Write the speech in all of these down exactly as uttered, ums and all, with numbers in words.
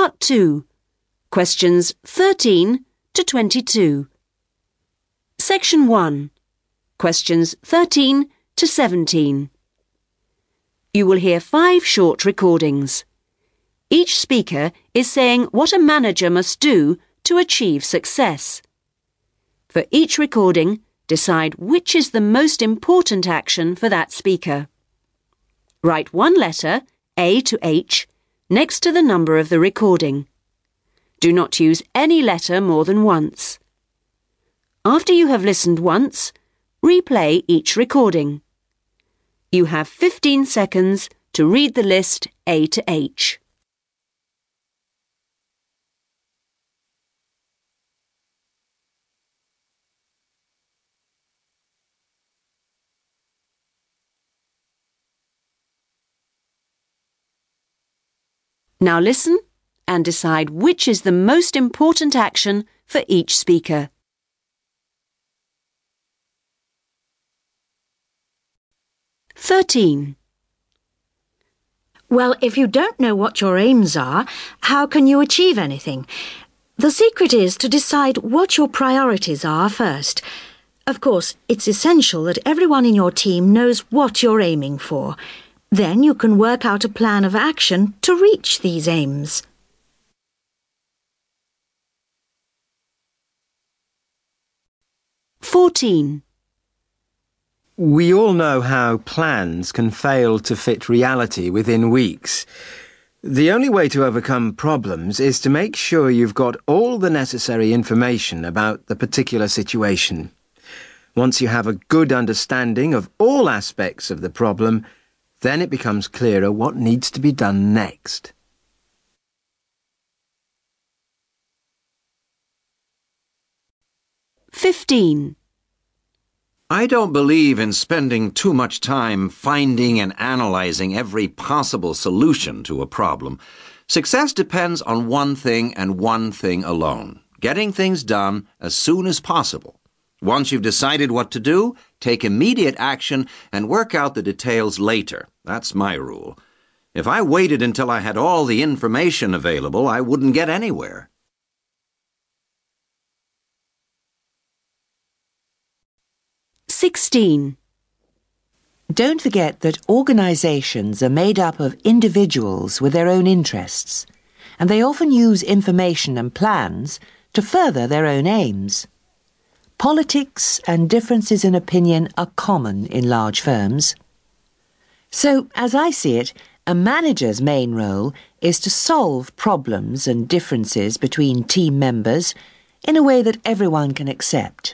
Part two. Questions thirteen to twenty-two. Section one. Questions thirteen to seventeen. You will hear five short recordings. Each speaker is saying what a manager must do to achieve success. For each recording, decide which is the most important action for that speaker. Write one letter, A to H, next to the number of the recording. Do not use any letter more than once. After you have listened once, replay each recording. You have fifteen seconds to read the list A to H. Now listen and decide which is the most important action for each speaker. thirteen. Well, if you don't know what your aims are, how can you achieve anything? The secret is to decide what your priorities are first. Of course, it's essential that everyone in your team knows what you're aiming for. Then you can work out a plan of action to reach these aims. fourteen. We all know how plans can fail to fit reality within weeks. The only way to overcome problems is to make sure you've got all the necessary information about the particular situation. Once you have a good understanding of all aspects of the problem, then it becomes clearer what needs to be done next. fifteen. I don't believe in spending too much time finding and analyzing every possible solution to a problem. Success depends on one thing and one thing alone: getting things done as soon as possible. Once you've decided what to do, take immediate action and work out the details later. That's my rule. If I waited until I had all the information available, I wouldn't get anywhere. sixteen. Don't forget that organisations are made up of individuals with their own interests, and they often use information and plans to further their own aims. Politics and differences in opinion are common in large firms. So, as I see it, a manager's main role is to solve problems and differences between team members in a way that everyone can accept.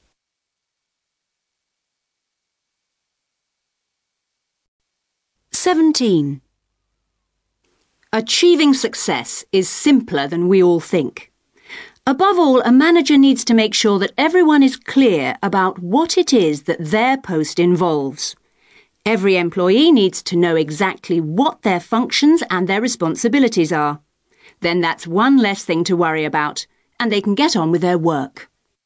seventeen. Achieving success is simpler than we all think. Above all, a manager needs to make sure that everyone is clear about what it is that their post involves. Every employee needs to know exactly what their functions and their responsibilities are. Then that's one less thing to worry about, and they can get on with their work.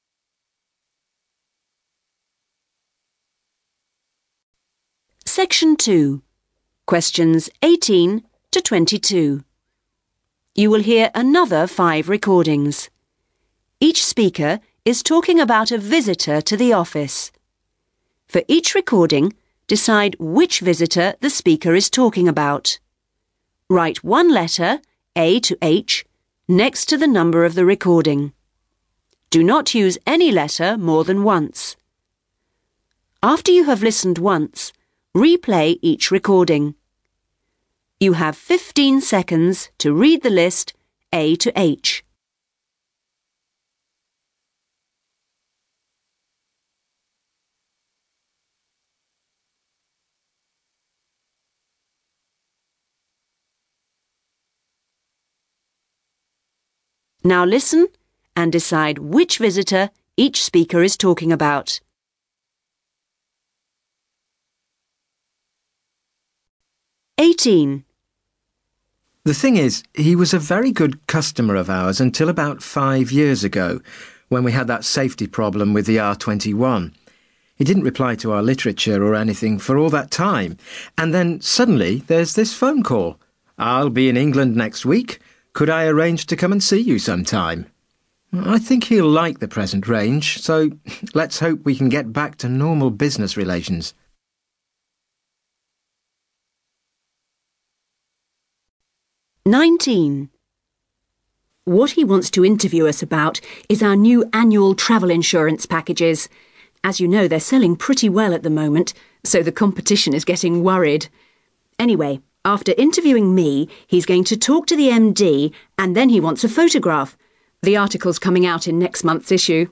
Section two. Questions eighteen to twenty-two. You will hear another five recordings. Each speaker is talking about a visitor to the office. For each recording, decide which visitor the speaker is talking about. Write one letter, A to H, next to the number of the recording. Do not use any letter more than once. After you have listened once, replay each recording. You have fifteen seconds to read the list A to H. Now listen and decide which visitor each speaker is talking about. eighteen. The thing is, he was a very good customer of ours until about five years ago, when we had that safety problem with the R twenty-one. He didn't reply to our literature or anything for all that time, and then suddenly there's this phone call. I'll be in England next week. Could I arrange to come and see you sometime? I think he'll like the present range, so let's hope we can get back to normal business relations. nineteen. What he wants to interview us about is our new annual travel insurance packages. As you know, they're selling pretty well at the moment, so the competition is getting worried. Anyway, after interviewing me, he's going to talk to the M D and then he wants a photograph. The article's coming out in next month's issue.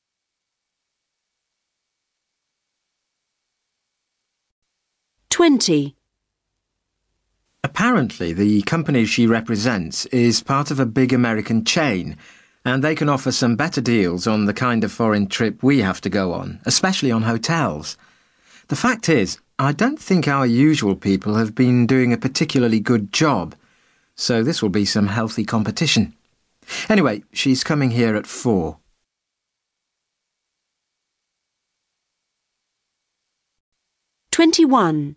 twenty. Apparently, the company she represents is part of a big American chain, and they can offer some better deals on the kind of foreign trip we have to go on, especially on hotels. The fact is, I don't think our usual people have been doing a particularly good job, so this will be some healthy competition. Anyway, she's coming here at four. twenty-one.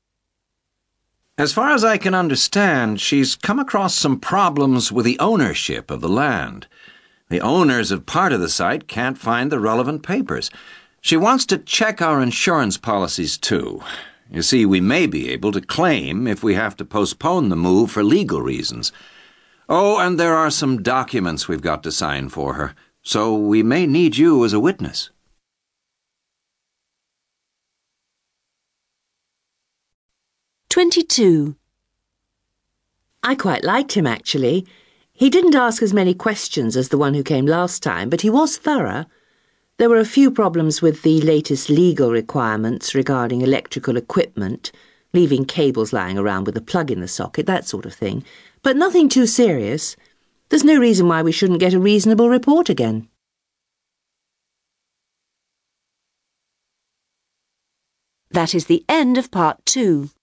As far as I can understand, she's come across some problems with the ownership of the land. The owners of part of the site can't find the relevant papers. She wants to check our insurance policies too. You see, we may be able to claim if we have to postpone the move for legal reasons. Oh, and there are some documents we've got to sign for her, so we may need you as a witness. twenty-two. I quite liked him, actually. He didn't ask as many questions as the one who came last time, but he was thorough. There were a few problems with the latest legal requirements regarding electrical equipment, leaving cables lying around with a plug in the socket, that sort of thing. But nothing too serious. There's no reason why we shouldn't get a reasonable report again. That is the end of part two.